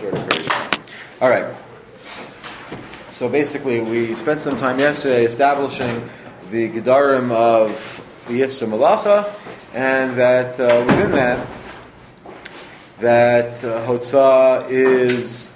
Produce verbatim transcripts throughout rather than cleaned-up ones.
shorter period of time. All right. So basically, we spent some time yesterday establishing the Gedarim of the Yisra Malacha, and that uh, within that, that uh, Hotzah is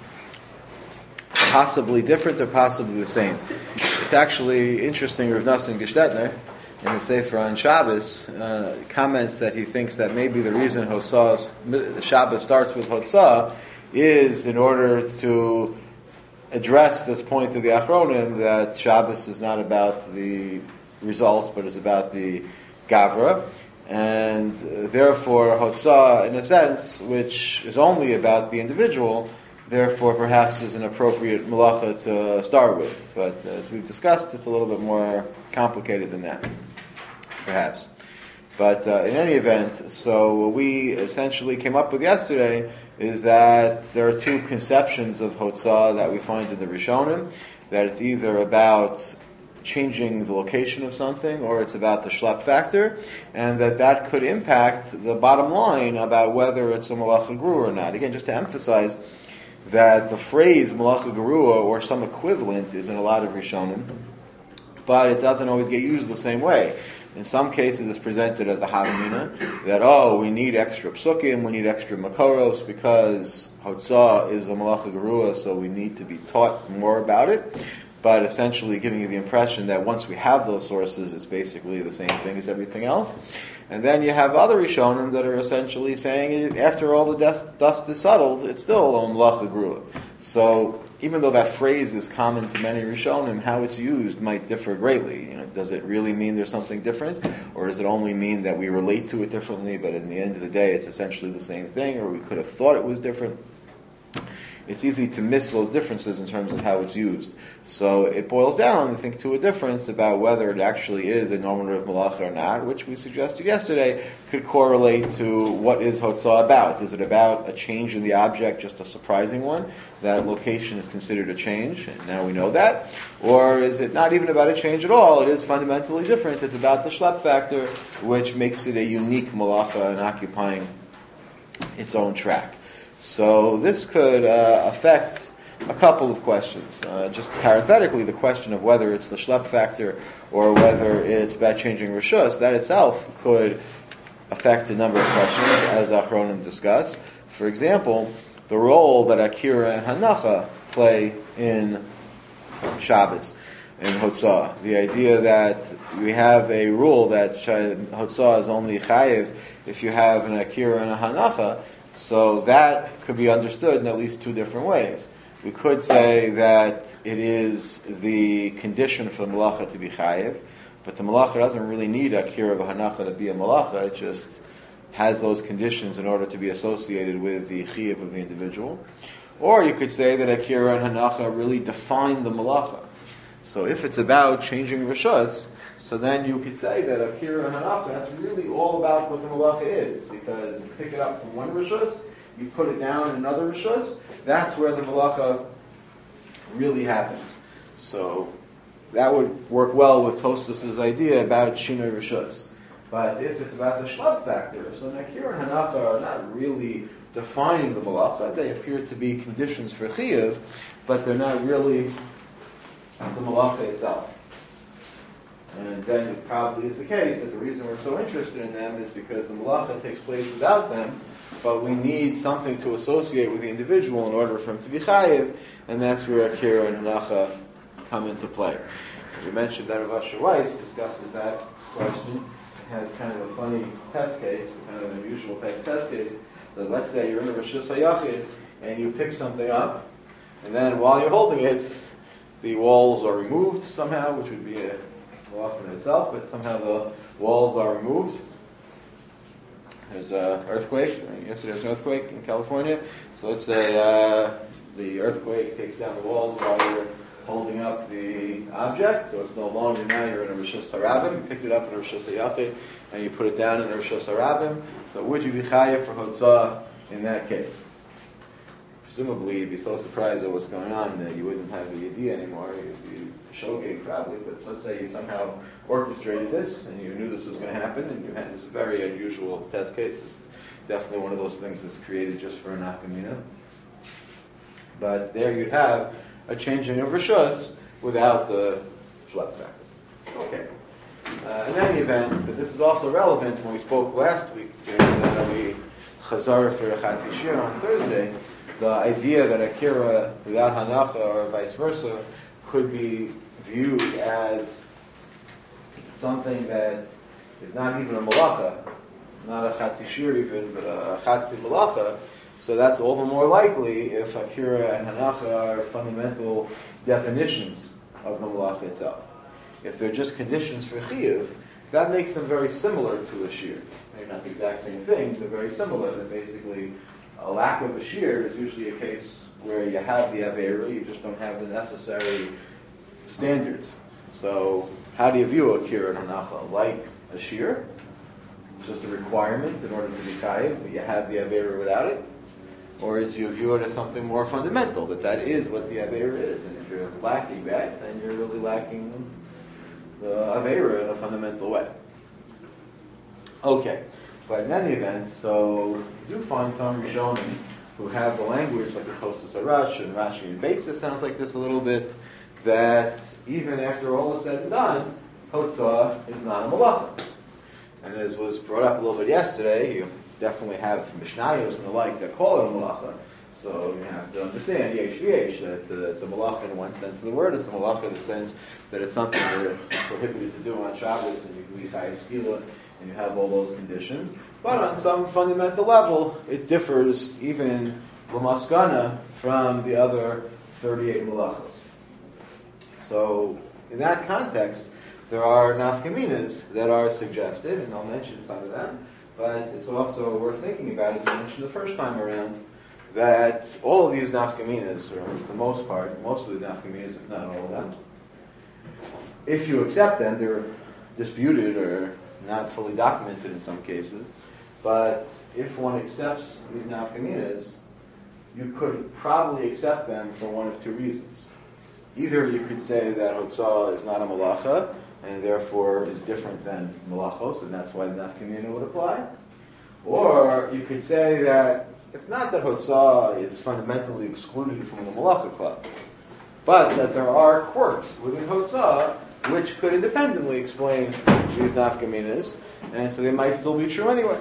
possibly different or possibly the same. It's actually interesting. Rav Nosson Gestetner, in the Sefer on Shabbos, uh, comments that he thinks that maybe the reason Hotzah, the Shabbos starts with Hotzah is in order to address this point of the Achronim that Shabbos is not about the results, but is about the Gavra, and uh, therefore Hotzah, in a sense, which is only about the individual, therefore perhaps is an appropriate malacha to start with. But as we've discussed, it's a little bit more complicated than that, perhaps. But uh, in any event, so what we essentially came up with yesterday is that there are two conceptions of Hotzah that we find in the Rishonim, that it's either about changing the location of something or it's about the Shlep factor, and that that could impact the bottom line about whether it's a Malacha Gerua or not. Again, just to emphasize that the phrase Malacha Gerua or some equivalent is in a lot of Rishonim, but it doesn't always get used the same way. In some cases, it's presented as a havamina, that, oh, we need extra psukim, we need extra makoros, because Hotzah is a malacha gerua, so we need to be taught more about it. But essentially giving you the impression that once we have those sources, it's basically the same thing as everything else. And then you have other Rishonim that are essentially saying, after all the dust, dust is settled, it's still a malacha gerua. So even though that phrase is common to many Rishonim, how it's used might differ greatly. You know, does it really mean there's something different, or does it only mean that we relate to it differently, but in the end of the day it's essentially the same thing, or we could have thought it was different? It's easy to miss those differences in terms of how it's used. So it boils down, I think, to a difference about whether it actually is a nominative malacha or not, which we suggested yesterday could correlate to what is Hotzah about. Is it about a change in the object, just a surprising one? That location is considered a change, and now we know that. Or is it not even about a change at all? It is fundamentally different. It's about the Shlep factor, which makes it a unique malacha and occupying its own track. So this could uh, affect a couple of questions. Uh, just parenthetically, the question of whether it's the Shlep factor or whether it's about changing Rishus, that itself could affect a number of questions, as Achronim discuss. For example, the role that Akira and Hanacha play in Shabbos, in Hotzah. The idea that we have a rule that Hotzah is only chayiv if you have an Akira and a Hanacha. So that could be understood in at least two different ways. We could say that it is the condition for the malacha to be chayiv, but the malacha doesn't really need akira v'hanacha to be a malacha. It just has those conditions in order to be associated with the chiyuv of the individual. Or you could say that akira and hanacha really define the malacha. So if it's about changing rishus, so then you could say that Akira and Hanacha, that's really all about what the malacha is, because you pick it up from one rishus, you put it down in another rishus, that's where the malacha really happens. So that would work well with Tosfos' idea about Shinoi rishus. But if it's about the Shlep factor, so Akira and Hanacha are not really defining the malacha, they appear to be conditions for chiyuv, but they're not really the malacha itself. And then it probably is the case that the reason we're so interested in them is because the malacha takes place without them, but we need something to associate with the individual in order for him to be chayiv, and that's where Akira and Hanacha come into play. We mentioned that Rav Asher Weiss discusses that question. It has kind of a funny test case, kind of an unusual type of test case, that let's say you're in a Rishus HaYachid, and you pick something up, and then while you're holding it, the walls are removed somehow, which would be a malacha in itself, but somehow the walls are removed. There's an earthquake. Yesterday there was an earthquake in California. So let's say uh, the earthquake takes down the walls while you're holding up the object. So it's no longer now you're in a Rishus HaRabim. You picked it up in a Rishus HaYachid and you put it down in a Rishus HaRabim. So would you be chayav for Hotzah in that case? Presumably you'd be so surprised at what's going on that you wouldn't have the idea anymore. You'd be shogeg probably, but let's say you somehow orchestrated this and you knew this was going to happen and you had this very unusual test case. This is definitely one of those things that's created just for an nafka mina. But there you'd have a changing of Rishus without the Shlep factor. Okay. Uh, in any event, but this is also relevant when we spoke last week, when we Chazar for Chatzi Shir on Thursday, the idea that Akira without Hanacha or vice versa could be viewed as something that is not even a Malacha, not a Chatzi Shir even, but a Chatzi Malacha. So that's all the more likely if Akira and Hanacha are fundamental definitions of the Malacha itself. If they're just conditions for Chiyuv, that makes them very similar to a Shir. Maybe not the exact same thing, but very similar. That basically a lack of a Shir is usually a case where you have the Aveira, you just don't have the necessary standards. So how do you view Akira and Hanacha? Like a Shir? It's just a requirement in order to be Chayiv, but you have the Aveira without it? Or do you view it as something more fundamental, that that is what the Aveira is, and if you're lacking that, then you're really lacking the Aveira in a fundamental way. Okay, but in any event, so you do find some Rishonim who have the language like the Tosfos Arash and Rashi and Beitz that sounds like this a little bit, that even after all is said and done, Hotzah is not a Malacha. And as was brought up a little bit yesterday, you definitely have Mishnayos and the like that call it a Malacha. So you have to understand, yesh v'yesh, that uh, it's a malacha in one sense of the word. It's a malacha in the sense that it's something you're prohibited to do on Shabbos, and you can be chayiv skila, and you have all those conditions. But on some fundamental level, it differs even l'maskana from the other thirty-eight malachos. So in that context, there are nafkaminas that are suggested, and I'll mention some of them. But it's also worth thinking about, as I mentioned the first time around, that all of these nafkaminas, or for the most part, most of the nafkaminas, if not all of them, if you accept them, they're disputed or not fully documented in some cases, but if one accepts these nafkaminas, you could probably accept them for one of two reasons. Either you could say that Hotzah is not a malacha, and therefore is different than malachos, and that's why the nafkamina would apply. Or you could say that it's not that Hotzah is fundamentally excluded from the Malacha club, but that there are quirks within Hotzah which could independently explain these nafkaminas, and so they might still be true anyway.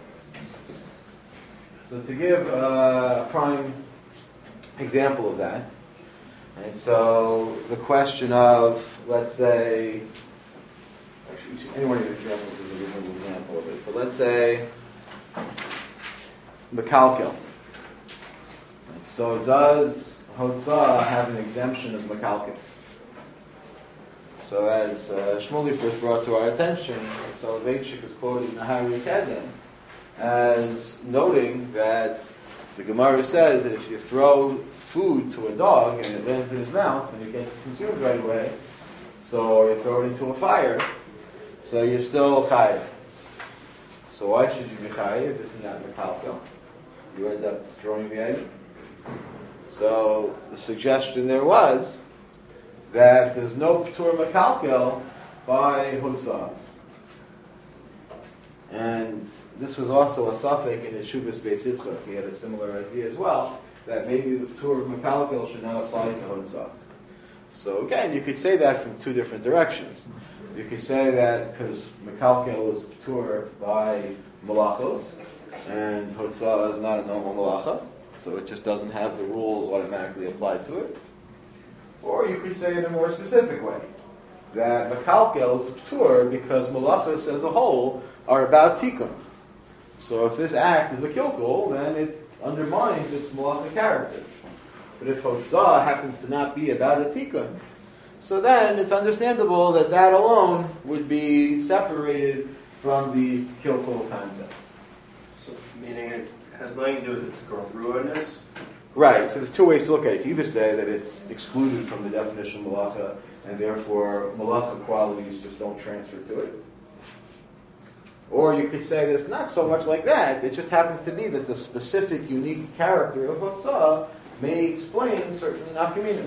So to give a prime example of that, and so the question of, let's say, actually, any one of these examples is a reasonable example of it, but let's say Mekalkel. So does Hotzah have an exemption of Mekalkel? So as uh, Shmuley first brought to our attention, Soloveitchik is quoted in Nahari Kedem as noting that the Gemara says that if you throw food to a dog and it lands in his mouth and it gets consumed right away, so you throw it into a fire, so you're still chayiv. So why should you be chayiv? Isn't that Mekalkel? You end up destroying the item. So the suggestion there was that there's no P'tur Mekalkel by Hotzah. And this was also a suffix in the Shuvas Beis Yitzchak. He had a similar idea as well, that maybe the P'tur of Mekalkel should not apply to Hotzah. So again, you could say that from two different directions. You could say that because Mekalkel is P'tur by Malachos, and Hotzah is not a normal Malacha, so it just doesn't have the rules automatically applied to it. Or you could say in a more specific way, that Mekalkel is P'tur because Malachos as a whole are about Tikkun. So if this act is a Kilkul, then it undermines its Malacha character. But if Hotzah happens to not be about a Tikkun, so then it's understandable that that alone would be separated from the Kilkul concept. So, meaning it has nothing to do with its congruousness? Right, so there's two ways to look at it. You either say that it's excluded from the definition of Malacha, and therefore Malacha qualities just don't transfer to it. Or you could say that it's not so much like that. It just happens to be that the specific, unique character of Hotzah may explain certain nafkaminas.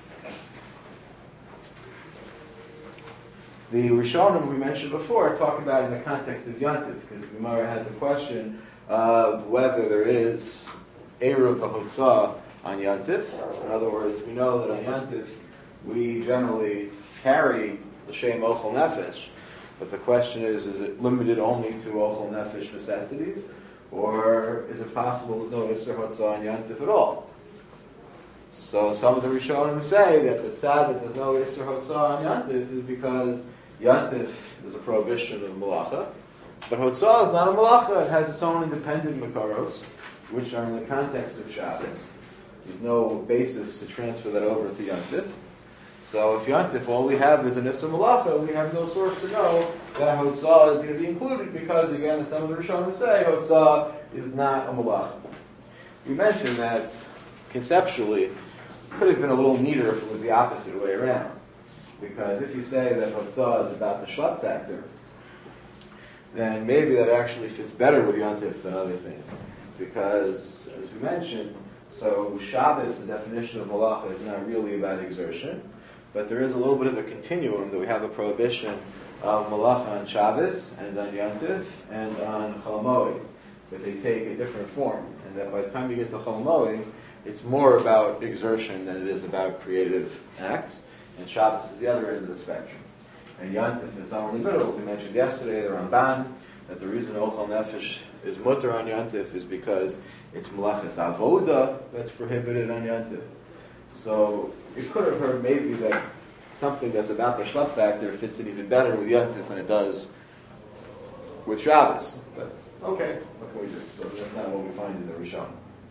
The Rishonim we mentioned before talk about in the context of Yantiv, because Gemara has a question of whether there is Eruv Hotzah on Yantif. In other words, we know that on Yantif we generally carry the Shem Ochel Nefesh, but the question is, is it limited only to Ochel Nefesh necessities, or is it possible there's no Isser Hotzah on Yantif at all? So some of the Rishonim say that the tzad that there's no Isser Hotzah on Yantif is because Yantif is a prohibition of Malacha, but Hotzah is not a Malacha, it has its own independent Makaros, which are in the context of Shabbos. There's no basis to transfer that over to Yantif. So if Yantif, all we have is an Issa Malacha, we have no source to know that Hotzah is going to be included because, again, as some of the Rishonim say, Hotzah is not a Malacha. We mentioned that conceptually it could have been a little neater if it was the opposite way around. Because if you say that Hotzah is about the Shlap factor, then maybe that actually fits better with Yantif than other things. Because, as we mentioned, so Shabbos, the definition of Malacha, is not really about exertion, but there is a little bit of a continuum that we have a prohibition of Malacha on Shabbos, and on Yantif, and on Chol Moed, but they take a different form. And that by the time you get to Chol Moed, it's more about exertion than it is about creative acts, and Shabbos is the other end of the spectrum. And Yantif is somewhere in the middle. As we mentioned yesterday, the Ramban, that the reason Ochel Nefesh is mutter on Yantif is because it's Malachas Avoda that's prohibited on Yantif. So you could have heard maybe that something that's about the Shlap factor fits in even better with Yantif than it does with Shabbos. But okay, what can we do? So that's not what we find in the Rishon.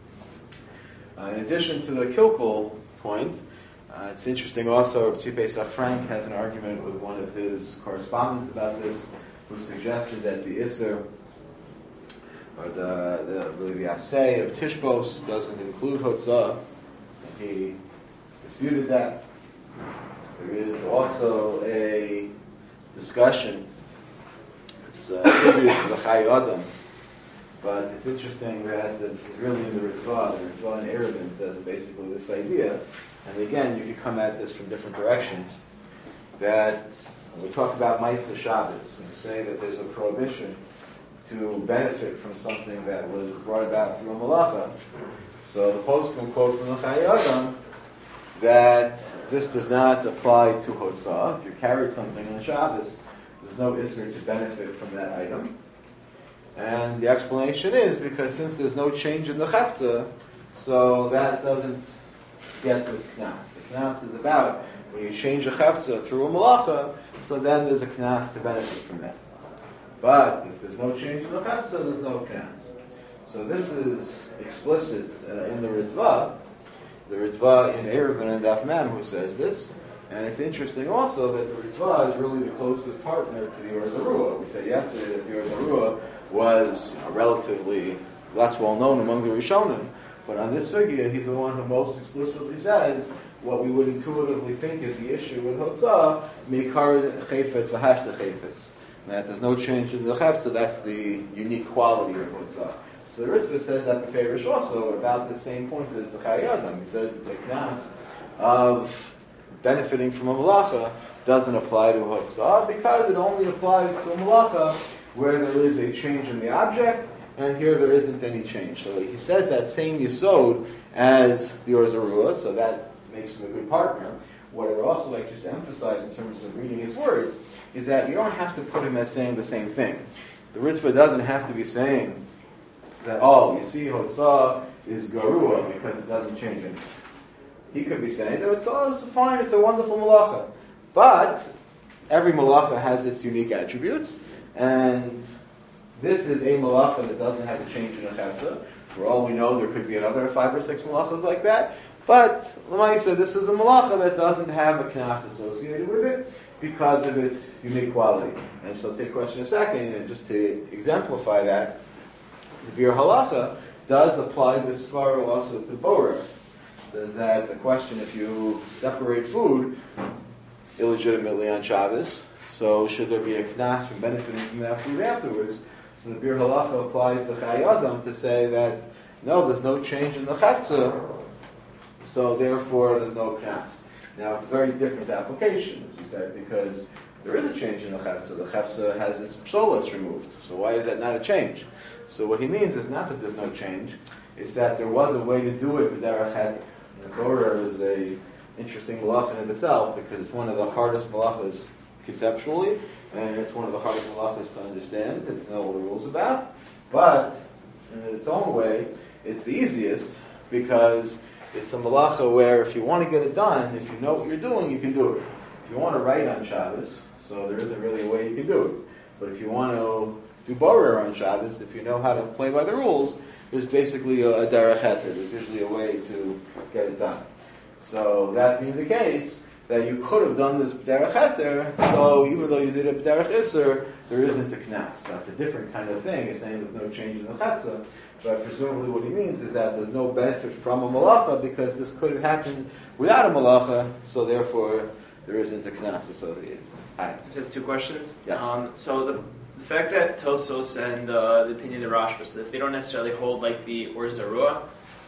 Uh, in addition to the Kilkul point, uh, it's interesting also, Tzvi Pesach Frank has an argument with one of his correspondents about this, who suggested that the Isser, or the, the really the Aseh of Tishbos doesn't include Hotzah, and he disputed that. There is also a discussion, it's uh, attributed to the Chai Adam, but it's interesting that this is really in the Ritva. The Ritva in Eruvin says basically this idea, and again, you can come at this from different directions, that when we talk about Ma'aseh Shabbos, we say that there's a prohibition to benefit from something that was brought about through a malacha. So the postscript quote from the Chai Adam that this does not apply to Hotzah. If you carried something on Shabbos, there's no Isser to benefit from that item. And the explanation is because since there's no change in the Cheftzah, so that doesn't get this Knas. The Knas is about when you change a Cheftzah through a Malacha, so then there's a Knas to benefit from that. But if there's no change in the Cheftzah, there's no Knas. So this is explicit uh, in the Ritva. The Ritva in Eruvin and Daf Mem who says this. And it's interesting also that the Ritva is really the closest partner to the Or Zarua. We said yesterday that the Or Zarua was uh, relatively less well known among the Rishonim. But on this sugya, he's the one who most explicitly says what we would intuitively think is the issue with Hotzah, Mikar Chayfetz V'hashta Chayfetz. That there's no change in the Cheftzah, that's the unique quality of Hotzah. So the Ritva says that Beferish also about the same point as the Chai Adam. He says that the Knas of benefiting from a Malacha doesn't apply to Hotzah because it only applies to a Malacha where there is a change in the object, and here there isn't any change. So he says that same Yesod as the Or Zarua, so that makes him a good partner. What I would also like just to emphasize in terms of reading his words is that you don't have to put him as saying the same thing. The Ritva doesn't have to be saying that, oh, you see, Hotzah is Garua because it doesn't change anything. He could be saying that Hotzah is fine, it's a wonderful Malacha. But every Malacha has its unique attributes, and this is a Malacha that doesn't have a change in a Cheftzah. For all we know, there could be another five or six Malachas like that. But, Lamaisa, this is a Malacha that doesn't have a Knas associated with it because of its unique quality. And so I'll take a question in a second, and just to exemplify that, the Bir Halacha does apply this svara also to Borer. It says that the question, if you separate food illegitimately on Shabbos, so should there be a Knas from benefiting from that food afterwards? So the Bir Halacha applies the Chai Adam to say that, no, there's no change in the Cheftzah, so therefore there's no Knas. Now it's a very different application, as we said, because there is a change in the Cheftzah. The Cheftzah has its psolas removed. So why is that not a change? So what he means is not that there's no change, It's that there was a way to do it b'derech heter. The Torah is a interesting malacha in itself because it's one of the hardest malachas conceptually, and it's one of the hardest malachas to understand and to know all the rules about. But in its own way, it's the easiest because it's a malacha where if you want to get it done, if you know what you're doing, you can do it. If you want to write on Shabbos, so there isn't really a way you can do it. But if you want to do borer on Shabbos, if you know how to play by the rules, there's basically a, a derech heter. There's usually a way to get it done. So that being the case, that you could have done this derech heter, so even though you did it derech iser, there isn't a knas. That's a different kind of thing. It's saying there's no change in the chatzah, but presumably what he means is that there's no benefit from a malacha because this could have happened without a malacha, so therefore there isn't a knas associated. Hi. I just have two questions. Yes. Um, so the, the fact that Tosos and uh, the opinion of the Rashba, so if they don't necessarily hold like the Or Zarua,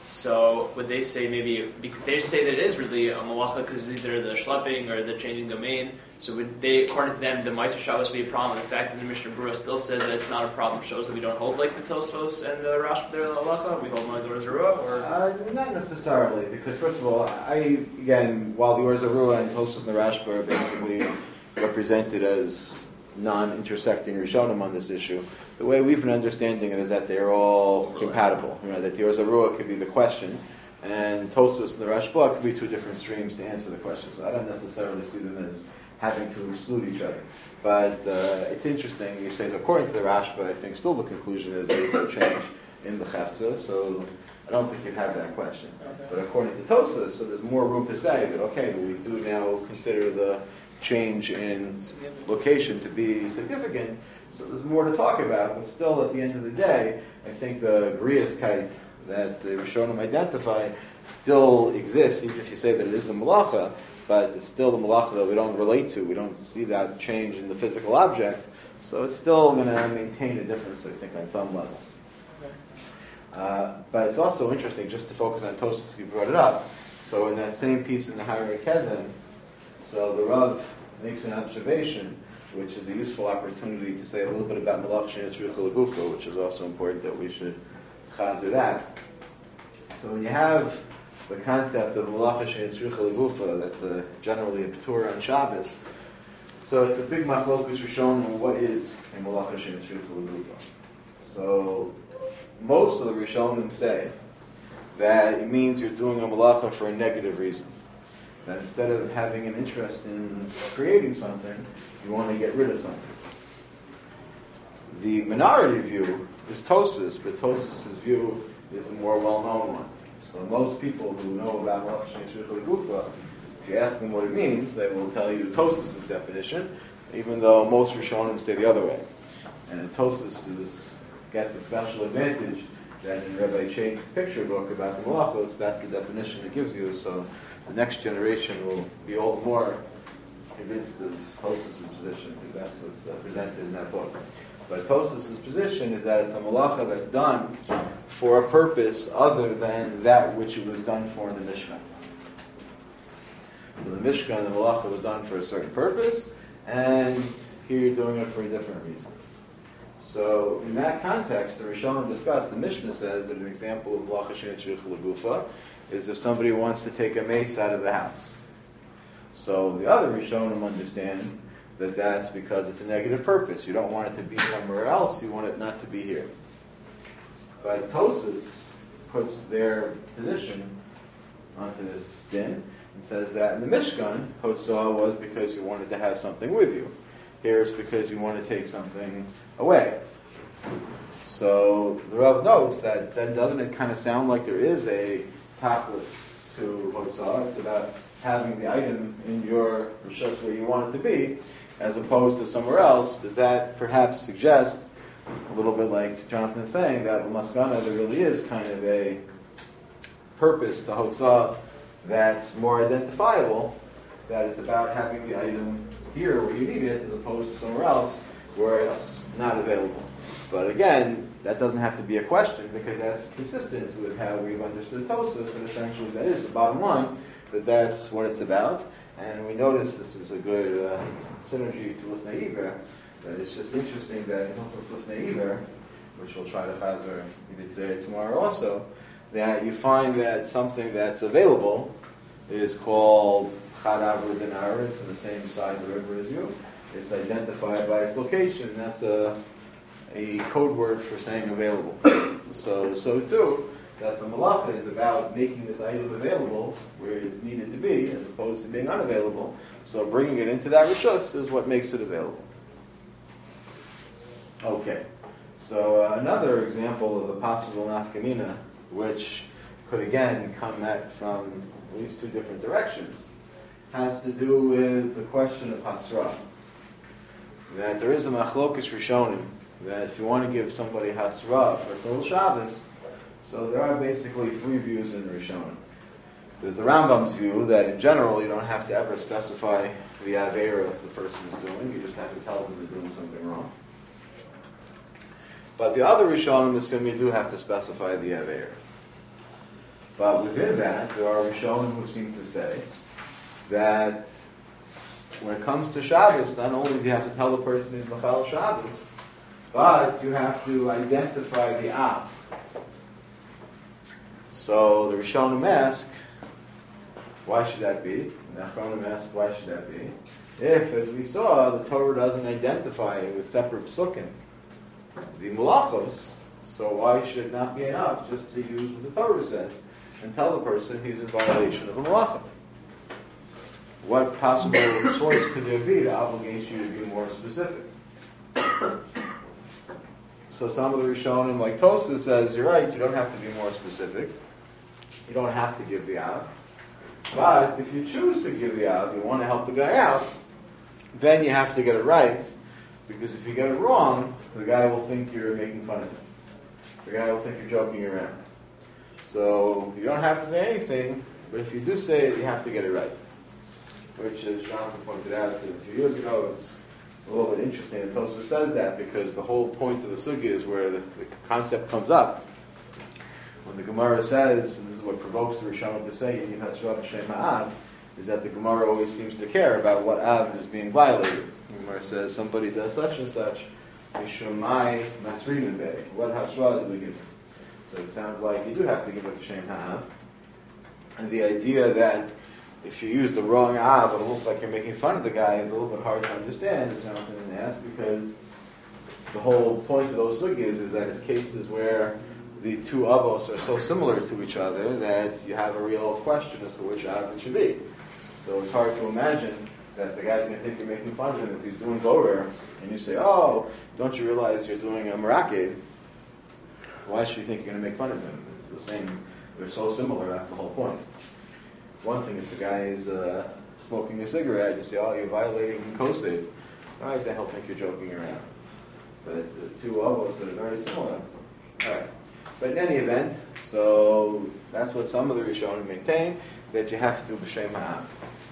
so would they say maybe, they say that it is really a malacha because either the schlepping or the changing domain, so would they, according to them, the Meiser Shabbos would be a problem? The fact that the Mishnah Berurah still says that it's not a problem shows that we don't hold like the Tosos and the Rashba there, the halacha, we hold like the Or Zarua, or? Uh, not necessarily, because first of all, I, again, while the Or Zarua and Tosos and the Rashba are basically represented as non-intersecting Rishonim on this issue, the way we've been understanding it is that they're all compatible. You know, that the Or Zarua could be the question, and Tosfos and the Rashba could be two different streams to answer the question. So I don't necessarily see them as having to exclude each other. But uh, it's interesting, you say, according to the Rashba, I think still the conclusion is there's no change in the Chavtza, so I don't think you'd have that question. Okay. But according to Tosfos, so there's more room to say that, okay, we do now consider the change in location to be significant, so there's more to talk about, but still at the end of the day, I think the Griyaskite that the Rishonim identify still exists, even if you say that it is a malacha, but it's still the malacha that we don't relate to, we don't see that change in the physical object, so it's still going to maintain a difference, I think, on some level. Uh, but it's also interesting, just to focus on Tosfos, you brought it up, so in that same piece in the Harei Kedem, so the Rav makes an observation, which is a useful opportunity to say a little bit about Malach She'ein Tzricha L'Gufa, which is also important that we should chazer that. So when you have the concept of Malach She'ein Tzricha L'Gufa, that's a, generally a P'tur on Shabbos, so it's a big machlokus Rishonim on what is a Malach She'ein Tzricha L'Gufa. So most of the Rishonim say that it means you're doing a malacha for a negative reason. That instead of having an interest in creating something, you want to get rid of something. The minority view is Tosfos, but Tosfos' view is the more well-known one. So most people who know about Malach She'ein Tzricha L'Gufa, if you ask them what it means, they will tell you Tosfos' definition, even though most Rishonim say the other way. And Tosfos is, gets the special advantage that in Rabbi Chait's picture book about the Malachos, that's the definition it gives you, so the next generation will be all the more convinced of Tosfos' position, because that's what's uh, presented in that book. But Tosfos' position is that it's a malacha that's done for a purpose other than that which it was done for in the Mishkan. So the Mishkan, the malacha was done for a certain purpose, and here you're doing it for a different reason. So in that context, the Rishonim discussed, the Mishnah says that an example of Malach She'ein Tzricha L'Gufa is if somebody wants to take a mace out of the house. So the other Rishonim understand that that's because it's a negative purpose. You don't want it to be somewhere else, you want it not to be here. But Tosfos puts their position onto this spin and says that in the Mishkan, Hotzah was because you wanted to have something with you. Here it's because you want to take something away. So the Rav notes that then doesn't it kind of sound like there is a tachlis to Hotzah? It's about having the item in your rishos where you want it to be, as opposed to somewhere else. Does that perhaps suggest, a little bit like Jonathan is saying, that Maskana, there really is kind of a purpose to Hotzah that's more identifiable, that it's about having the item here where you need it, as opposed to somewhere else where it's not available. But again, that doesn't have to be a question, because that's consistent with how we've understood Tosfos, and essentially that is the bottom line, that that's what it's about. And we notice this is a good uh, synergy to Lifnei Iver, that it's just interesting that in Hilchos Lifnei Iver, which we'll try to chazer either today or tomorrow also, that you find that something that's available is called Charav Dinar. It's on the same side of the river as you. It's identified by its location. That's a a code word for saying available. So, so too, that the malacha is about making this item available where it's needed to be, as opposed to being unavailable. So bringing it into that rishus is what makes it available. Okay, so uh, another example of a possible nafkamina, which could again come at from at least two different directions, has to do with the question of hasra. That there is a machlokas rishonim, that if you want to give somebody hasra for Chol Shabbos, so there are basically three views in the Rishonim. There's the Rambam's view that in general you don't have to ever specify the avera the person is doing, you just have to tell them they're doing something wrong. But the other Rishonim assume you do have to specify the avera. But within that, there are Rishonim who seem to say that when it comes to Shabbos, not only do you have to tell the person he's Machal Shabbos, but you have to identify the Av. So the Rishonim ask, why should that be? And the Achronim ask, why should that be? If, as we saw, the Torah doesn't identify with separate psukim the malachos, so why should it not be enough just to use what the Torah says and tell the person he's in violation of a malacha? What possible source could there be to obligate you to be more specific? So some of the Rishonim, like Tosfos, says, you're right, you don't have to be more specific. You don't have to give the Av. But if you choose to give the Av, you want to help the guy out, then you have to get it right. Because if you get it wrong, the guy will think you're making fun of him. The guy will think you're joking around. So you don't have to say anything, but if you do say it, you have to get it right. Which, as Jonathan pointed out a few years ago, it's a little bit interesting that Tosfos says that, because the whole point of the sugya is where the, the concept comes up. When the Gemara says, and this is what provokes the Rishonim to say, Yiniv Hasra B'Shem Ha'av, is that the Gemara always seems to care about what Av is being violated. The Gemara says, somebody does such and such, Mishumai Masrin Bey. What Hasra did we give him? So it sounds like you do have to give it B'Shem Ha'av. And the idea that if you use the wrong Av, it'll look like you're making fun of the guy is a little bit hard to understand, as Jonathan asked, because the whole point of those sugyas is that it's cases where the two avos are so similar to each other that you have a real question as to which Av it should be. So it's hard to imagine that the guy's going to think you're making fun of him if he's doing Gorer, and you say, oh, don't you realize you're doing a Meraked? Why should you think you're going to make fun of him? It's the same. They're so similar, that's the whole point. It's one thing if the guy is uh, smoking a cigarette, you say, oh, you're violating Kosed. All right, then he'll think you're joking around. But the two avos that are very similar. All right. But in any event, so that's what some of the Rishonim maintain, that you have to do B'Shem Ha'av.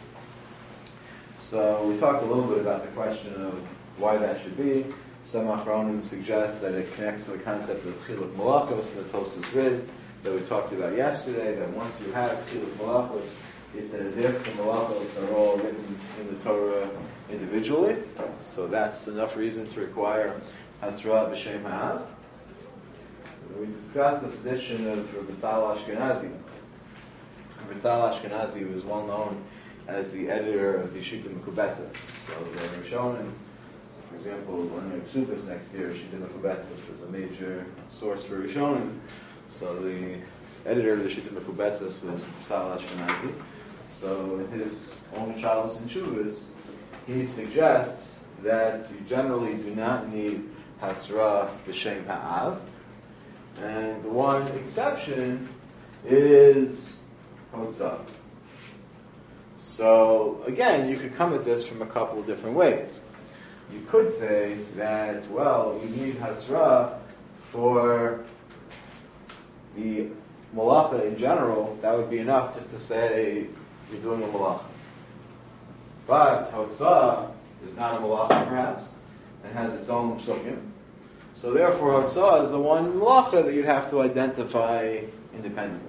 So we talked a little bit about the question of why that should be. Some Achronim suggest that it connects to the concept of Chiluk Malachos, the Tosfos Rid, that we talked about yesterday, that once you have Chiluk Malachos, it's as if the Malachos are all written in the Torah individually. So that's enough reason to require Hasra B'Shem Ha'av. We discussed the position of Rabbi Tzal Ashkenazi. Rabbi Tzal Ashkenazi was well known as the editor of the Shita Mekubetzes. So the Rishonim, for example, when we have Subas next year, Shita Mekubetzes is a major source for Rishonim. So the editor of the Shita Mekubetzes was Tzal Ashkenazi. So in his own Shalos and Shuvas, he suggests that you generally do not need Hasra B'Shem Ha'av. And the one exception is Hotzah. So again, you could come at this from a couple of different ways. You could say that, well, you need Hasra for the Malacha in general. That would be enough just to say you're doing a Malacha. But Hotzah is not a Malacha perhaps, and has its own psukim. So therefore, Hotzah is the one malacha that you'd have to identify independently.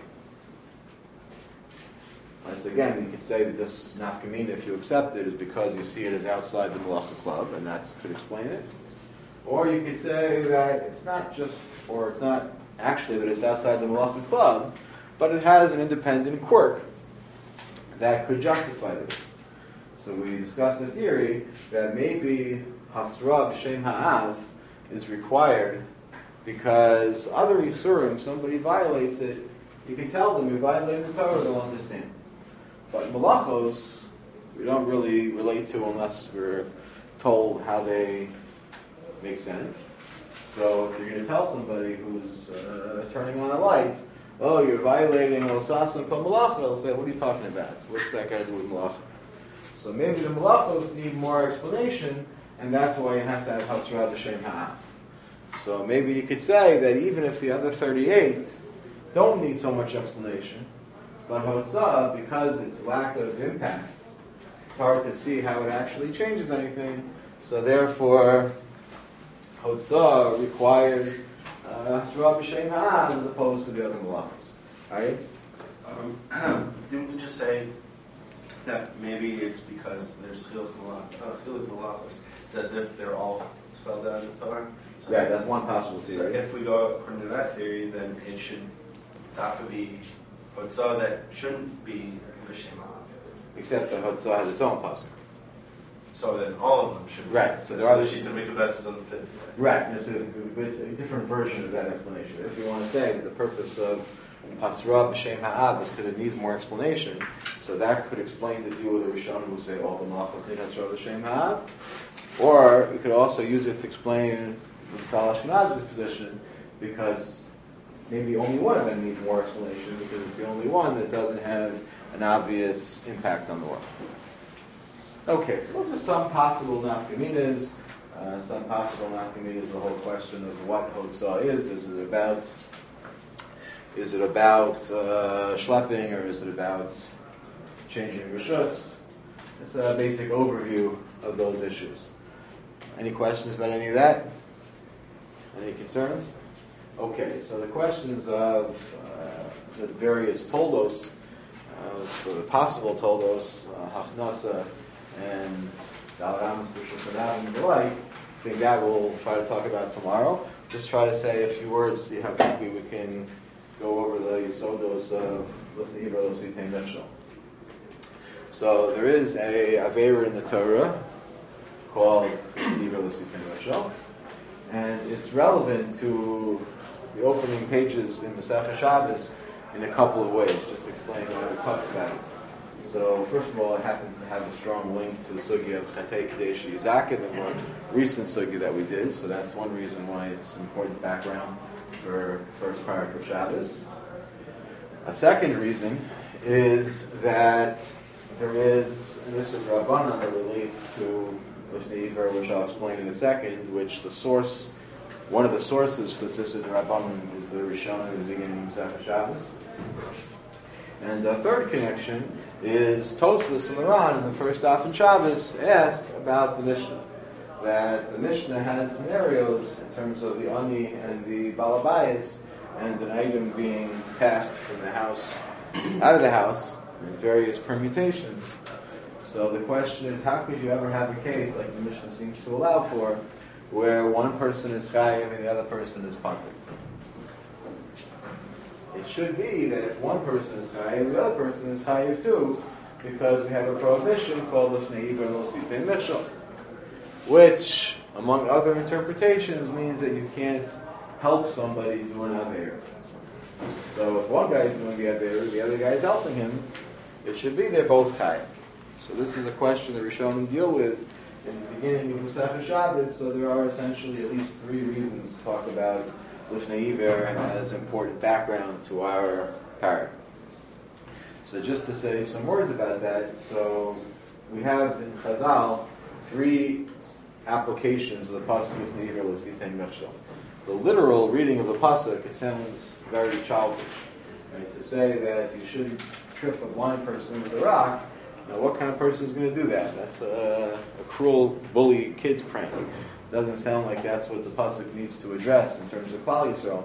Once again, you could say that this nafkamina, if you accept it, is because you see it as outside the malacha club, and that could explain it. Or you could say that it's not just, or it's not actually that it's outside the Malacha club, but it has an independent quirk that could justify this. So we discussed the theory that maybe Hasra B'Shem Ha'av is required because other Yisurim, somebody violates it, you can tell them you're violating the Torah, they'll understand. But Malachos, we don't really relate to unless we're told how they make sense. So if you're going to tell somebody who's uh, turning on a light, oh, you're violating Osasim Kol Malacha, they'll say, what are you talking about? What's that got to do with Malacha? So maybe the Malachos need more explanation, and that's why you have to have Hasra B'Shem Ha'av. So maybe you could say that even if the other thirty-eight don't need so much explanation, but Hotzah, because its lack of impact, it's hard to see how it actually changes anything, so therefore Hotzah requires Hasra B'Shem Ha'av as opposed to the other Malachos. Alright? Um, didn't we just say that maybe it's because there's Chiluk Malachos? It's as if they're all spelled out in the Torah? So, right, that's one possible so theory. if we go according to that theory, then it should, that could be Hotzah that shouldn't be B'Shem Ha'av. Except that Hotzah has its own pasuk. So then all of them should be. Right, so So there are the the- Shita Mikabes is on the fifth. Right, it's a, it's a different version of that explanation. If you want to say that the purpose of Hasra B'Shem Ha'av is because it needs more explanation, so that could explain the view of the Rishonim who say all the Malachos need Hasra B'Shem Ha'av. Or we could also use it to explain the Tzal Ashkenaz's position, because maybe only one of them needs more explanation because it's the only one that doesn't have an obvious impact on the world. Okay, so those are some possible nafkaminas. Uh, some possible nafkaminas, the whole question of what Hotzah is. Is it about is it about uh, schlepping, or is it about changing rishus? It's a basic overview of those issues. Any questions about any of that? Any concerns? Okay, so the questions of uh, the various toldos, uh, for the possible toldos, uh, Hachnasa and Dalaram, and the like, I think that we'll try to talk about tomorrow. Just try to say a few words, see how quickly we can go over the Yisodos of Lifnei Iver Lo Sitein Mishal. So there is a Aveira in the Torah called Lifnei Iver Lo Sitein Mishal, and it's relevant to the opening pages in Masechah Shabbos in a couple of ways, just to explain why we talked about it. So first of all, it happens to have a strong link to the sugya of Chatei Kadesh Yizakeh, the more recent sugya that we did. So that's one reason why it's an important background for the first parak of Shabbos. A second reason is that there is an Issur Rabbanan that relates to Lifnei Iver, which I'll explain in a second, which the source, one of the sources for this Issur Rabbanan is the Rishon in the beginning of Masechah Shabbos. And the third connection is Tosfos and the Ran in the first daf in Shabbos ask about the Mishnah. That the Mishnah has scenarios in terms of the Ani and the Balabayas, and an item being passed from the house, out of the house, in various permutations. So the question is, how could you ever have a case like the Mishnah seems to allow for, where one person is chayiv and the other person is panted? It should be that if one person is chayiv, the other person is chayiv too, because we have a prohibition called Lifnei Iver Lo Sitein Mishal, which, among other interpretations, means that you can't help somebody do an aveira. So if one guy is doing the aveira, the other guy is helping him, it should be they're both chayiv. So this is a question that Rishonim deal with in the beginning of Masechah Shabbos. So there are essentially at least three reasons to talk about Lifnei Iver as important background to our parak. So just to say some words about that, so we have in Chazal three applications of the pasuk Lifnei Iver Lo Sitein Mishal. The literal reading of the pasuk, it sounds very childish, right? To say that you shouldn't trip a blind person with a rock. Now, what kind of person is going to do that? That's a, a cruel, bully kid's prank. Doesn't sound like that's what the pasuk needs to address in terms of Klal Yisrael.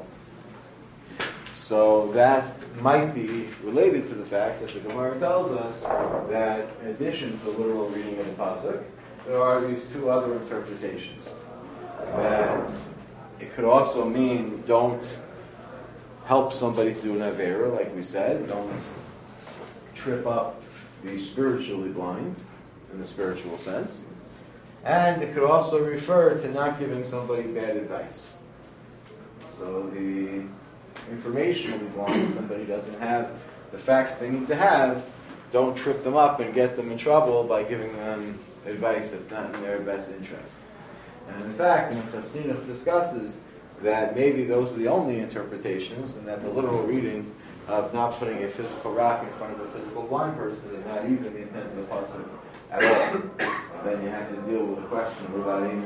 So that might be related to the fact that the Gemara tells us that in addition to the literal reading of the pasuk, there are these two other interpretations. That it could also mean don't help somebody to do an avera, like we said. Don't trip up the spiritually blind, in the spiritual sense. And it could also refer to not giving somebody bad advice. So the informationally blind, somebody doesn't have the facts they need to have, don't trip them up and get them in trouble by giving them advice that's not in their best interest. And in fact, when Chasninuch discusses that maybe those are the only interpretations, and that the literal reading of not putting a physical rock in front of a physical blind person is not even the intent of the pasuk at all, then you have to deal with the question about and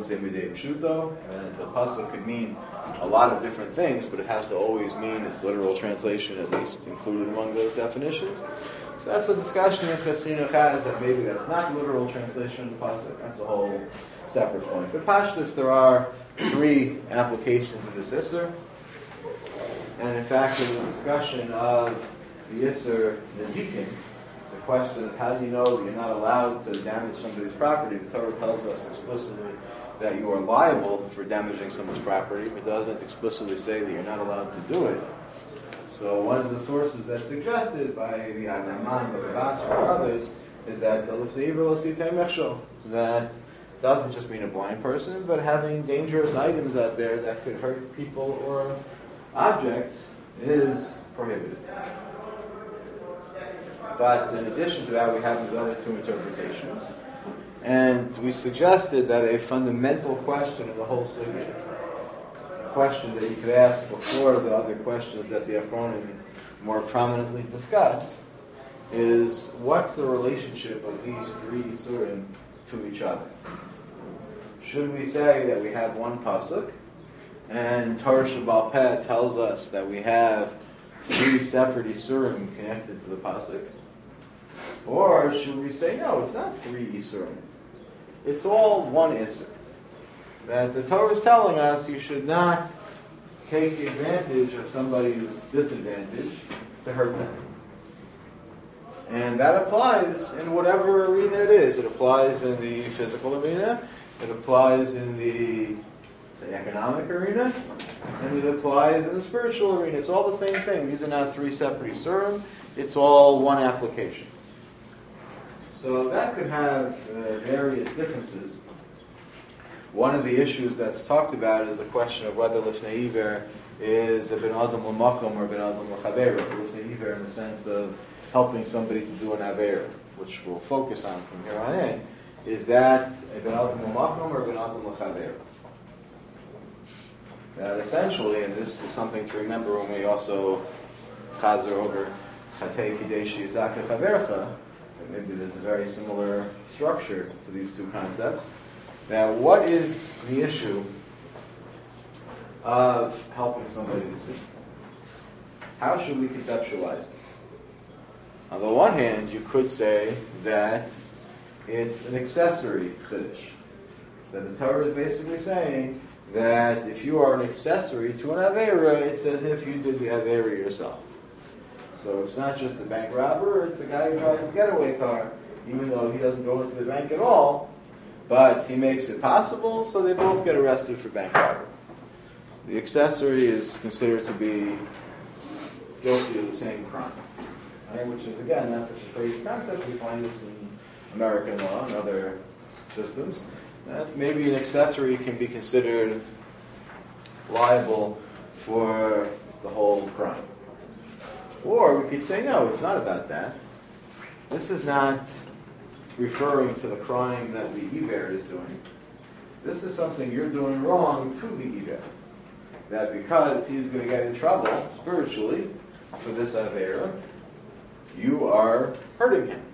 the pasuk could mean a lot of different things, but it has to always mean its literal translation, at least included among those definitions. So that's a discussion that Chasninuch has, that maybe that's not the literal translation of the pasuk. That's a whole separate point. But Pashtus, there are three applications of this Isser. And in fact, in the discussion of the Isser Nezikin, the question of how do you know that you're not allowed to damage somebody's property, the Torah tells us explicitly that you are liable for damaging someone's property, but doesn't explicitly say that you're not allowed to do it. So one of the sources that's suggested by the Agnaman, the Ravas, or others, is that that doesn't just mean a blind person, but having dangerous items out there that could hurt people or objects is prohibited. But in addition to that, we have these other two interpretations. And we suggested that a fundamental question in the whole sugya, a question that you could ask before the other questions that the Achronim more prominently discuss, is what's the relationship of these three Isurim to each other? Should we say that we have one pasuk, and Torah Sheba'al Peh tells us that we have three separate Isurim connected to the pasuk? Or should we say, no, it's not three Isurim. It's all one Isur. That the Torah is telling us you should not take advantage of somebody's disadvantage to hurt them. And that applies in whatever arena it is. It applies in the physical arena, it applies in the, the economic arena, and it applies in the spiritual arena. It's all the same thing. These are not three separate Isurim. It's all one application. So that could have uh, various differences. One of the issues that's talked about is the question of whether Lifnei Iver is a Ben Adam L'Makom or Ben Adam L'Chaveira. Lifnei Iver in the sense of helping somebody to do an Avera, which we'll focus on from here on in. Is that a Ben Adam L'Makom or Ben Adam L'Chaveira? That essentially, and this is something to remember when we also chazer over Chatei Kideshi Yizaka Chavercha, maybe there's a very similar structure to these two concepts. Now, what is the issue of helping somebody to see? How should we conceptualize it? On the one hand, you could say that it's an accessory chiddush. That the Torah is basically saying that if you are an accessory to an Aveira, it's as if you did the Aveira yourself. So it's not just the bank robber, it's the guy who drives the getaway car, even though he doesn't go into the bank at all, but he makes it possible, so they both get arrested for bank robbery. The accessory is considered to be guilty of the same crime. Right? Which is, again, not such a crazy concept. We find this in American law and other systems. That maybe an accessory can be considered liable for the whole crime. Or we could say, no, it's not about that. This is not referring to the crime that the Iver is doing. This is something you're doing wrong to the Iver. That because he's going to get in trouble spiritually for this Avera, you are hurting him.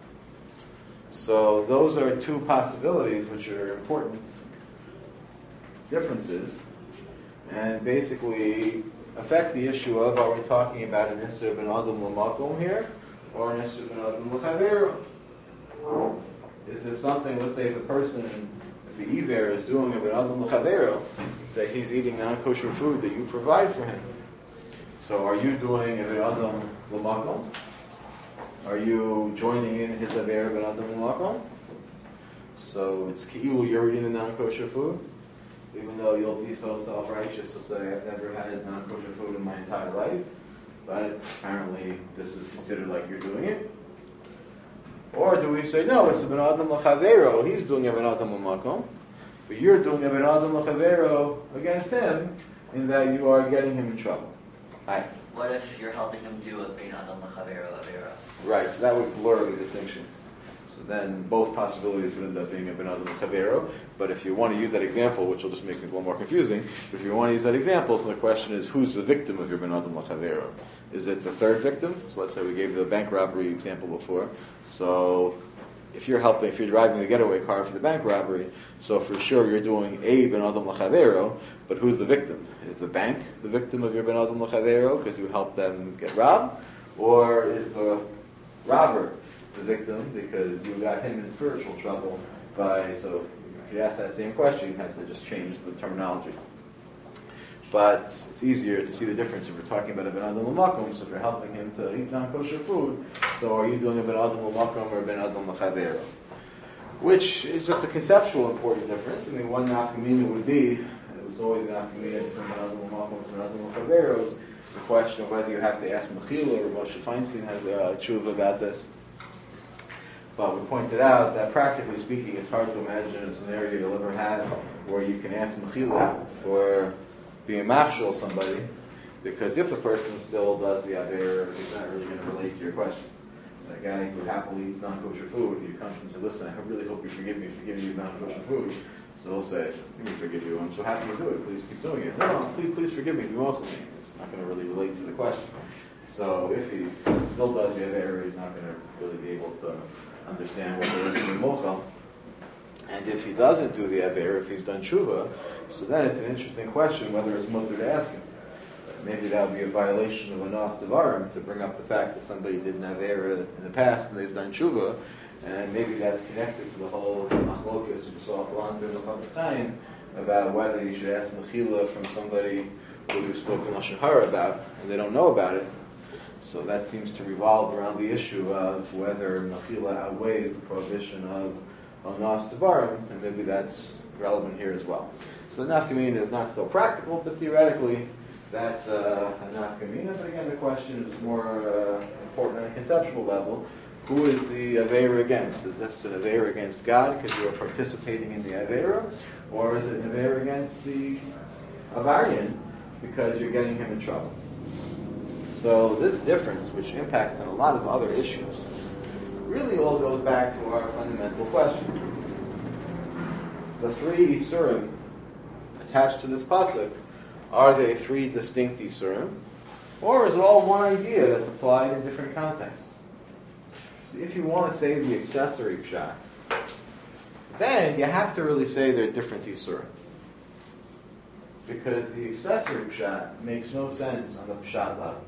So those are two possibilities which are important differences, and basically affect the issue of, are we talking about an Isser ben Adam L'Makom here, or an Isser ben Adam L'Chaveira? Is this something, let's say if the person, if the Iver is doing a ben Adam L'Chaveira, say he's eating non-kosher food that you provide for him. So are you doing a ben Adam L'Makom? Are you joining in his Avera ben Adam L'Makom? So it's Ki'ilu, you're eating the non-kosher food. even though you'll be so self-righteous, you'll say, I've never had non-kosher food in my entire life, but apparently this is considered like you're doing it. Or do we say, no, it's a ben adam l'chavero, he's doing a ben adam l'makom, but you're doing a ben adam l'chavero against him, in that you are getting him in trouble. Hi. What if you're helping him do a ben adam l'chavero avera? Right, so that would blur the distinction. So then both possibilities would end up being a ben adam l'chavero, but if you want to use that example, which will just make things a little more confusing, if you want to use that example, so the question is, who's the victim of your ben adam l'chavero? Is it the third victim? So let's say we gave the bank robbery example before. So if you're helping, if you're driving the getaway car for the bank robbery, so for sure you're doing a ben adam l'chavero, but who's the victim? Is the bank the victim of your ben adam l'chavero because you helped them get robbed? Or is the robber the victim because you got him in spiritual trouble by, so if you ask that same question, you have to just change the terminology. But it's easier to see the difference if we're talking about a ben adam l'makom. So if you're helping him to eat non-kosher food, so are you doing a ben adam l'makom or a ben adam l'chavero? Which is just a conceptual important difference. I mean, one nafkamina would be, and it was always an nafkamina between ben adam l'makom and ben adam l'chavero, is the question of whether you have to ask mechila, or Moshe Feinstein has a tshuva about this. But we pointed out that practically speaking, it's hard to imagine a scenario you'll ever have where you can ask mechila for being machshel somebody, because if the person still does the aver, he's not really going to relate to your question. That guy who happily eats non-kosher food, you come to him and say, listen, I really hope you forgive me for giving you non-kosher food. So he'll say, let me forgive you, I'm so happy to do it, please keep doing it. No, no, please, please forgive me, be welcome. It's not going to really relate to the question. So if he still does the aver, he's not going to really be able to understand what there is in the mochel. And if he doesn't do the aver, if he's done tshuva, so then it's an interesting question whether it's mutter to ask him. Maybe that would be a violation of anas devarim to bring up the fact that somebody did an aver in the past and they've done tshuva, and maybe that's connected to the whole machlokas we saw Philanter and the Chafetz Chaim about whether you should ask mechila from somebody who you've spoken lashon hara about and they don't know about it. So that seems to revolve around the issue of whether mechila outweighs the prohibition of anas devarim, and maybe that's relevant here as well. So the nafkamina is not so practical, but theoretically that's uh, a nafkamina. But again, the question is more uh, important on a conceptual level. Who is the avera against? Is this an avera against God because you are participating in the avera, or is it an avera against the avarian because you're getting him in trouble? So this difference, which impacts on a lot of other issues, really all goes back to our fundamental question. The three Isurim attached to this pasuk, are they three distinct Isurim, or is it all one idea that's applied in different contexts? So if you want to say the accessory pshat, then you have to really say they're different Isurim. Because the accessory pshat makes no sense on the pshat level.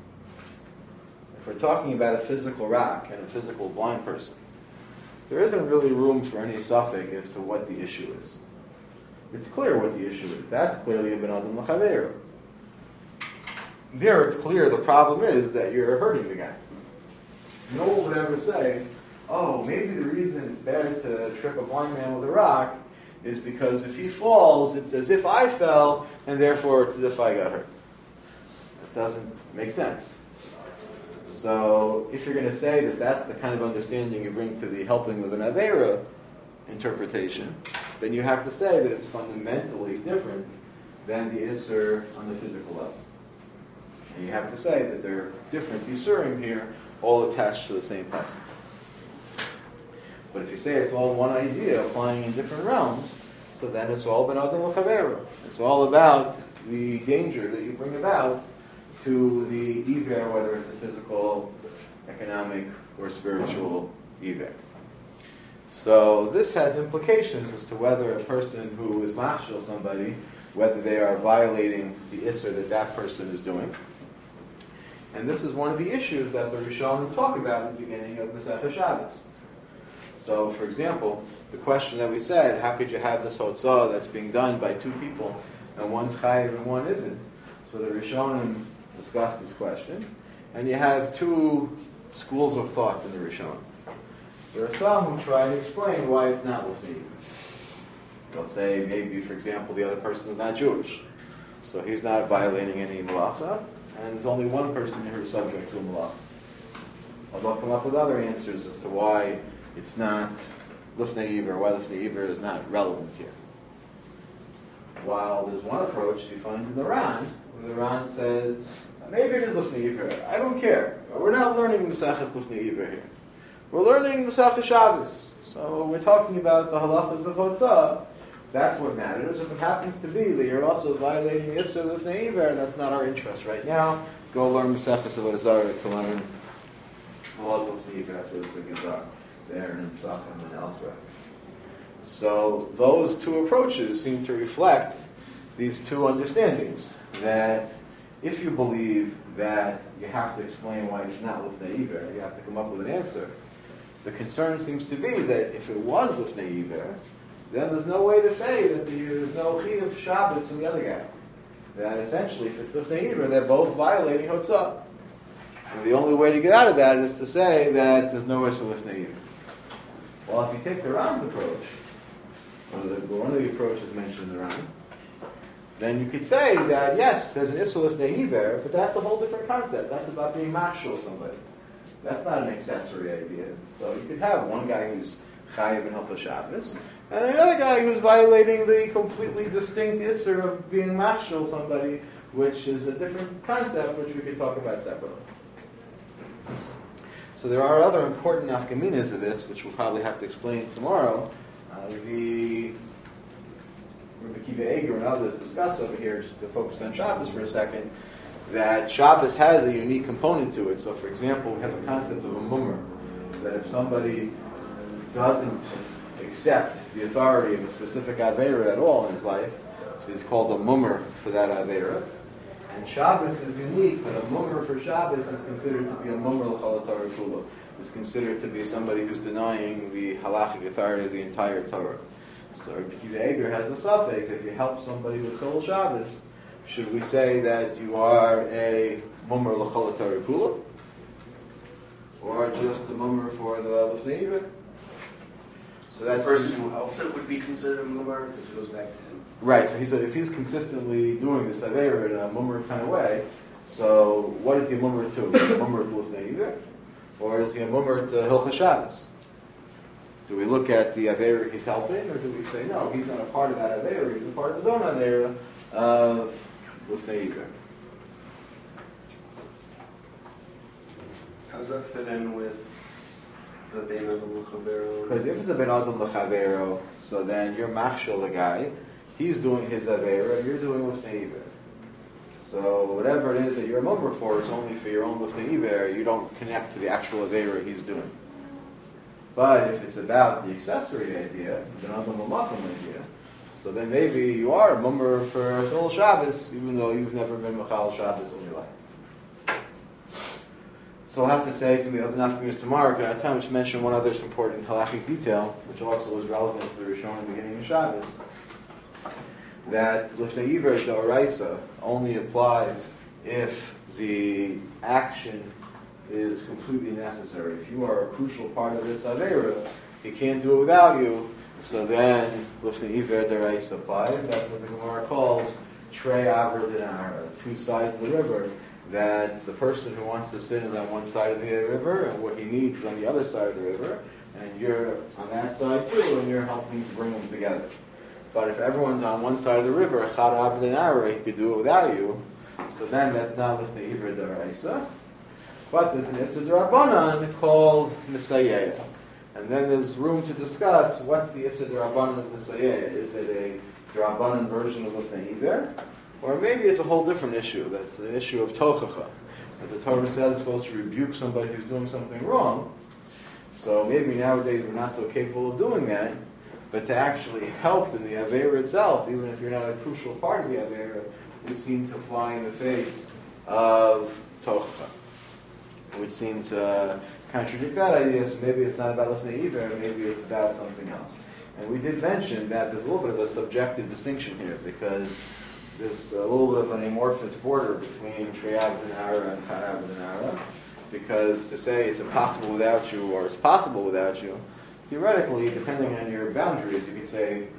If we're talking about a physical rock and a physical blind person, there isn't really room for any suffix as to what the issue is. It's clear what the issue is. That's clearly a ben adam l'chavero. There it's clear the problem is that you're hurting the guy. No one would ever say, oh, maybe the reason it's bad to trip a blind man with a rock is because if he falls, it's as if I fell, and therefore it's as if I got hurt. That doesn't make sense. So if you're going to say that that's the kind of understanding you bring to the helping with an avera interpretation, then you have to say that it's fundamentally different than the Isser on the physical level. And you have to say that there are different Isurim here, all attached to the same person. But if you say it's all one idea applying in different realms, so then it's all ben adam l'chavero. It's all about the danger that you bring about to the Iver, whether it's a physical, economic, or spiritual Iver. So this has implications as to whether a person who is machshel somebody, whether they are violating the Isser that that person is doing. And this is one of the issues that the Rishonim talk about at the beginning of Masechah Shabbos. So, for example, the question that we said, how could you have this hotzah that's being done by two people, and one's chayiv and one isn't? So the Rishonim discuss this question, and you have two schools of thought in the Rishonim. There are some who try to explain why it's not with me. They'll say maybe, for example, the other person is not Jewish, so he's not violating any malacha, and there's only one person here who's subject to a malacha. Or they'll come up with other answers as to why it's not lifnei iver, why lifnei iver is not relevant here. While there's one approach you find in the Ran, where the Ran says, maybe it is lifnei iver, I don't care. We're not learning Masachet lifnei iver here. We're learning Masachet Shabbos. So we're talking about the halachas of Hotzah. That's what matters. If it happens to be that you're also violating Isser lifnei iver, that's not our interest right now. Go learn Masachet Avodah Zarah to learn halachas of lifnei iver. That's what it's going to there in Pesachim and elsewhere. So those two approaches seem to reflect these two understandings, that if you believe that you have to explain why it's not lifnei iver, you have to come up with an answer. The concern seems to be that if it was lifnei iver, then there's no way to say that there's no chiyuv Shabbos in the other guy. That essentially, if it's lifnei iver, they're both violating Hotzah. And the only way to get out of that is to say that there's no issue lifnei iver. Well, if you take the Ran's approach, or the, one of the approaches mentioned in the Ran, then you could say that yes, there's an issue lifnei iver, but that's a whole different concept. That's about being mashal somebody. That's not an accessory idea. So you could have one guy who's chayiv in Hilchos Shabbos, and another guy who's violating the completely distinct isser of being mashal somebody, which is a different concept, which we could talk about separately. So there are other important nafkaminas of this, which we'll probably have to explain tomorrow. Uh, the Rabbi Akiva Eger and others discuss over here, just to focus on Shabbos for a second, that Shabbos has a unique component to it. So, for example, we have the concept of a mummer, that if somebody doesn't accept the authority of a specific aveira at all in his life, so he's called a mummer for that aveira. And Shabbos is unique, but a mummer for Shabbos is considered to be a mummer l'chol Torah kula. It's considered to be somebody who's denying the halachic authority of the entire Torah. So Rabbi Akiva Eger has a suffix: if you help somebody with chol Shabbos, should we say that you are a mummer l'chol Torah kula, or just a mummer for the lifnei iver? So The that's person who helps it would be considered a mummer because it goes back to him. right. So he said if he's consistently doing this aveira in a mummer kind of way, so what is he a mummer to? Is he a mummer to lifnei iver, or is he a mummer to Hilchos Shabbos? Do we look at the aveira he's helping, or do we say no, he's not a part of that aveira, he's a part of his own aveira of lifnei iver? How does that fit in with the Ben Adam L'Chavero? Because if it's a Ben Adam L'Chavero, so then you're machshel the guy, he's doing his aveira, you're doing lifnei iver. So whatever it is that you're a mummer for, it's only for your own lifnei iver, you don't connect to the actual aveira he's doing. But if it's about the accessory idea, the Ben Adam L'Macham idea, so then maybe you are a mummer for Chol Shabbos, even though you've never been Machal Shabbos in your life. So I'll have to say some of the other nafkaminas tomorrow, because I have time to mention one other important halakhic detail, which also is relevant to the Rishon in the beginning of Shabbos, that lifnei iver d'oraisa only applies if the action is completely necessary. If you are a crucial part of this aveira, he can't do it without you, so then lifnei iver d'oraisa applies. That's what the Gemara calls trei aver dinara, two sides of the river, that the person who wants to sit is on one side of the river, and what he needs is on the other side of the river, and you're on that side too, and you're helping to bring them together. But if everyone's on one side of the river, chad aver dinara, he could do it without you, so then that's not lifnei iver d'oraisa. But there's an Issur D'Rabbanan called Misayeh. And then there's room to discuss what's the Issur D'Rabbanan of Misayeh. Is it a D'Rabbanan version of lifnei iver? Or maybe it's a whole different issue. That's the issue of Tochacha. That the Torah says it's supposed to rebuke somebody who's doing something wrong. So maybe nowadays we're not so capable of doing that. But to actually help in the Aveira itself, even if you're not a crucial part of the Aveira, would seem to fly in the face of Tochacha. It would seem to uh, contradict that idea, so maybe it's not about lifnei iver, maybe it's about something else. And we did mention that there's a little bit of a subjective distinction here, because there's a little bit of an amorphous border between trei aver dinara and chad aver dinara, because to say it's impossible without you or it's possible without you, theoretically, depending on your boundaries, you could say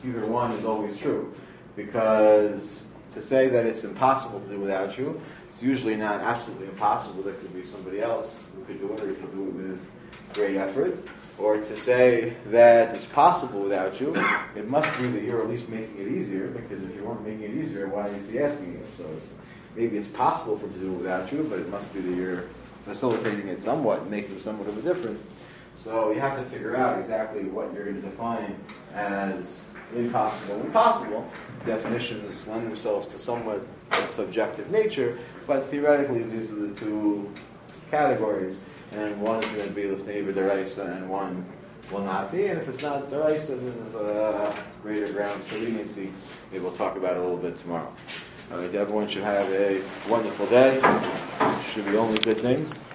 either one is always true. Because to say that it's impossible to do without you, it's usually not absolutely impossible. There could be somebody else who could do it, or who could do it with great effort. Or to say that it's possible without you, it must be that you're at least making it easier, because if you weren't making it easier, why is he asking you? So it's, maybe it's possible for him to do it without you, but it must be that you're facilitating it somewhat, and making somewhat of a difference. So you have to figure out exactly what you're going to define as impossible and possible. Definitions lend themselves to somewhat a subjective nature, but theoretically these are the two categories, and one is going to be Lifnei B'Deraisa and one will not be, and if it's not Deraisa, then there's a greater grounds for leniency. Maybe we'll talk about it a little bit tomorrow. All right, everyone should have a wonderful day. Should be only good things.